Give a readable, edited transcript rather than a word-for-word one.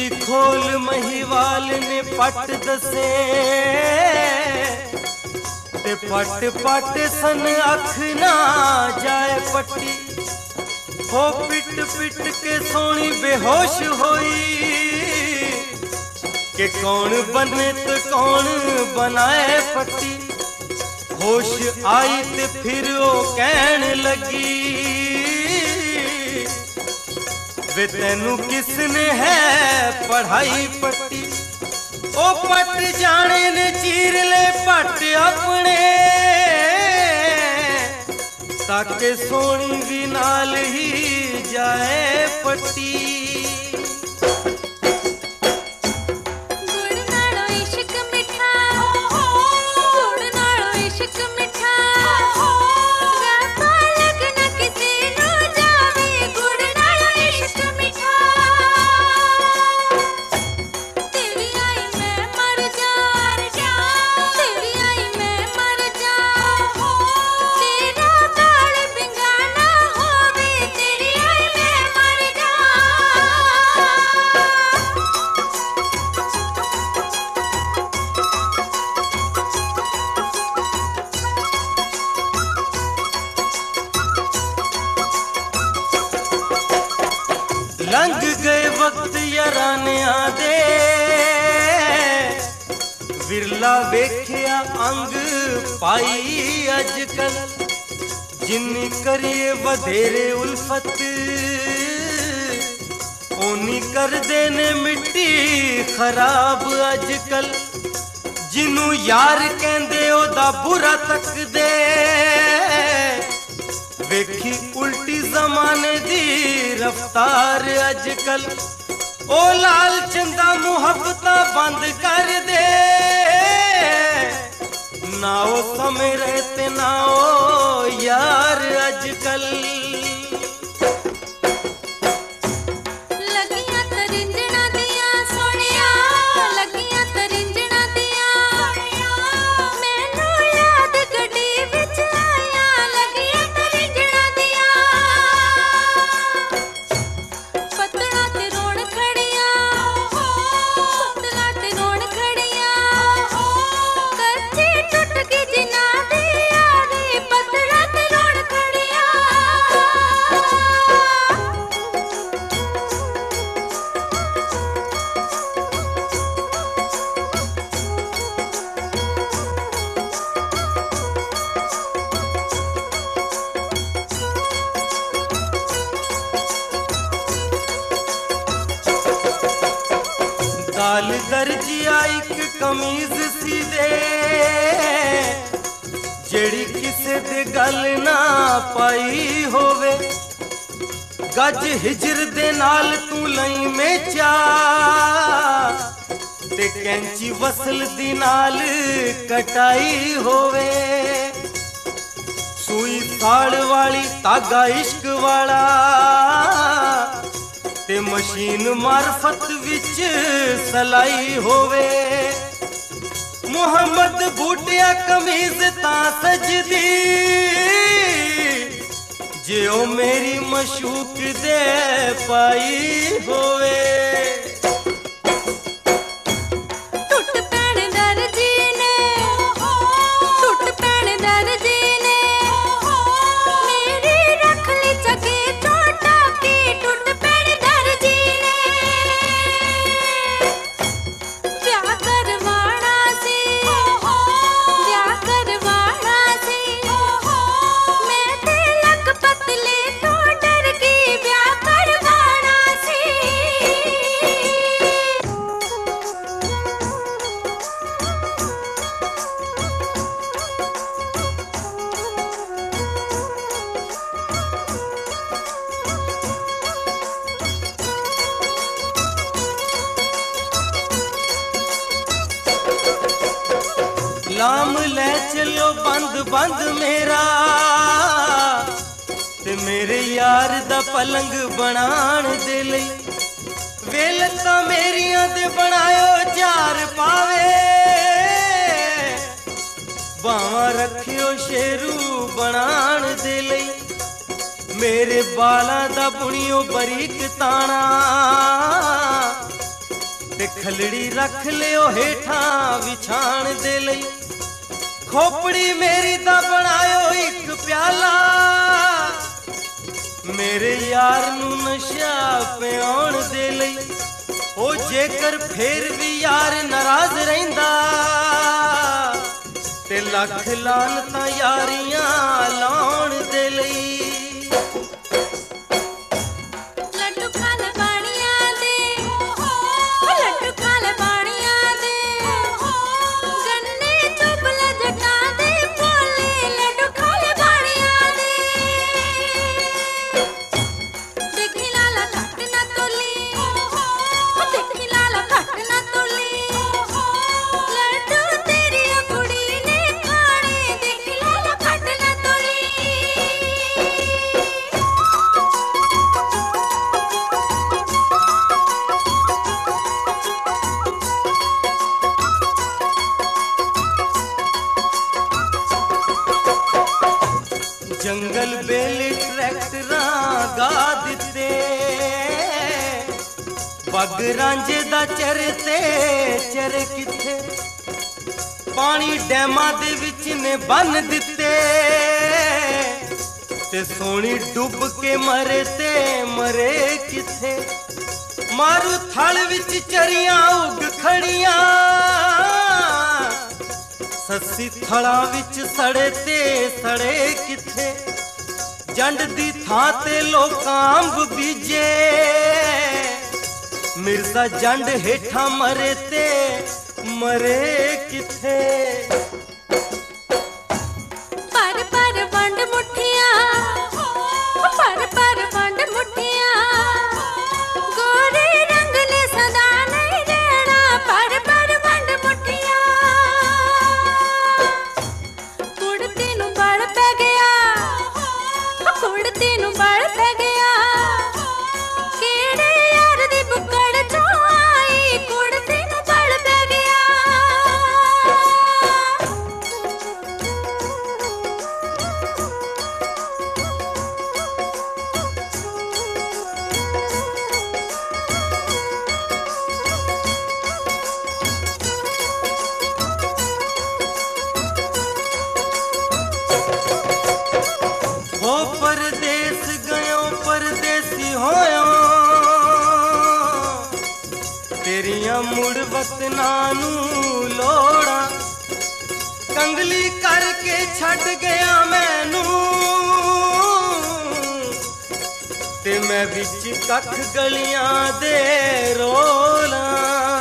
पट्टी खोल महिवाल ने पट दसे ते पट पट सन अख ना जाए पट्टी हो पिट पिट के सोनी बेहोश होई कि कौन बने तो कौन बनाए पट्टी। होश आई ते फिर वो कहन लगी वे तेनू किसने है पढ़ाई पट्टी। ओ पट जाने ने चीर ले पट अपने ताके सोनी भी नाल ही जाए पट्टी। लंघ गए वक्त याराने आदे विरला वेख्या अंग पाई अजकल जिन्नी करिए वधेरे उल्फत ओनी कर देने मिट्टी खराब अजकल। जिन्नू यार कहंदे ओदा बुरा तक दे वेखी उल्टी जमाने दी रफ्तार अजकल। ओ लाल चंदा मुहब्बता बंद कर दे ना ओ समय रहते ना ओ यार अजकल। दाल दर्जिया एक कमीज सी दे जेड़ी किसे दे गल ना पाई होवे। गज हिजर दे नाल तू लई में चा ते कैंची वसल दी नाल कटाई होवे। सुई साड़ वाली धागा इश्क वाला ते मशीन मार्फत विच सलाई होवे। मुहम्मद बूटिया कमीज ता सजदी जे ओ मेरी मशूक दे पाई होवे। लाम ले चलो बंद बंद मेरा ते मेरे यार दा पलंग बनाण दे लई। वेलता मेरियां दे बनायो चार पावे बावां रखियो शेरू बनाण दे लई। मेरे बालां दा बुनियो बरीक ताना ते खलड़ी रख लियो हेठा विछाण दे लई। खोपड़ी मेरी दा बनायो एक प्याला, मेरे यार नू नशा पियाण दे लई। ओ जेकर फेर भी यार नाराज रहिंदा ते लख लानतां यारियां लाउण दे लई। जंगल बेली ट्रैक्टरां गा दिते, पग रांझे दा चरते चरे किथे। पानी डैमां दे विच ने बन दिते, ते सोनी डुब के मरे ते मरे किथे। मारू थल विच चरियां उग खड़ियां, सस्सी थड़ा विच सड़े ते सड़े किथे। जंड दी थां ते लोकां अंब बीजे, मिर्जा जंड हेठा मरे ते मरे किथे। पर पर वंड मुठियां, पर वंड मुठियां, गोरे रंग ने सदा नहीं रहना। पर वंड मुठियां, कुड़ती नू बल पै गया, कुड़ती नू बल पै गया। केड़े यार दी बुकड़ चों आई, कुड़ती नू बल पै गया। ओ परदेस गयो परदेसी होयो, तेरियां मुड़ वतनां नू लोड़ा। कंगली करके छड़ गया मैनू, ते मैं विच कख गलियां दे रोला।